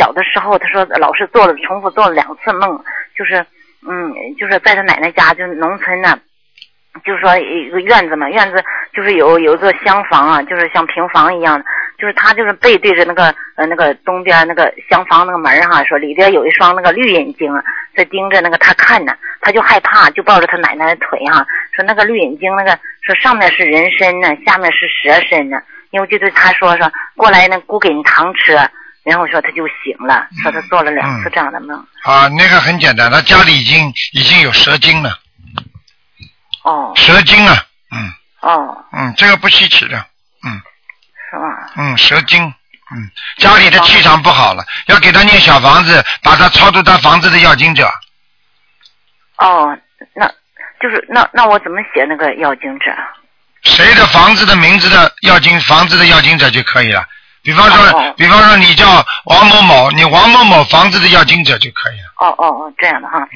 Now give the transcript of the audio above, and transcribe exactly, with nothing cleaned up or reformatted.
小的时候，他说老是做了重复做了两次梦，就是嗯，就是在他奶奶家，就是农村呢。就是说一个院子嘛，院子就是有有一个厢房啊，就是像平房一样的，就是他就是背对着那个呃那个东边那个厢房那个门哈、啊，说里边有一双那个绿眼睛在盯着那个他看呢，他就害怕，就抱着他奶奶的腿哈、啊，说那个绿眼睛那个说上面是人身呢，下面是蛇身呢，因为就对他说说过来呢姑给你糖吃，然后说他就醒了，说他做了两次这样的梦。 嗯、啊，那个很简单，他家里已经已经有蛇精了。 哦， 蛇精啊，嗯， 哦， 嗯，这个不稀奇的，嗯， 是吧？ 嗯，蛇精，嗯，家里的气场不好了，要给他念小房子，把他超度他房子的要经者。 哦，那就是那那我怎么写那个要经者？ 谁的房子的名字的要经房子的要经者就可以了。比方说，哦、比方说你叫王某某，你王某某房子的要经者就可以了。 哦哦哦，这样的哈。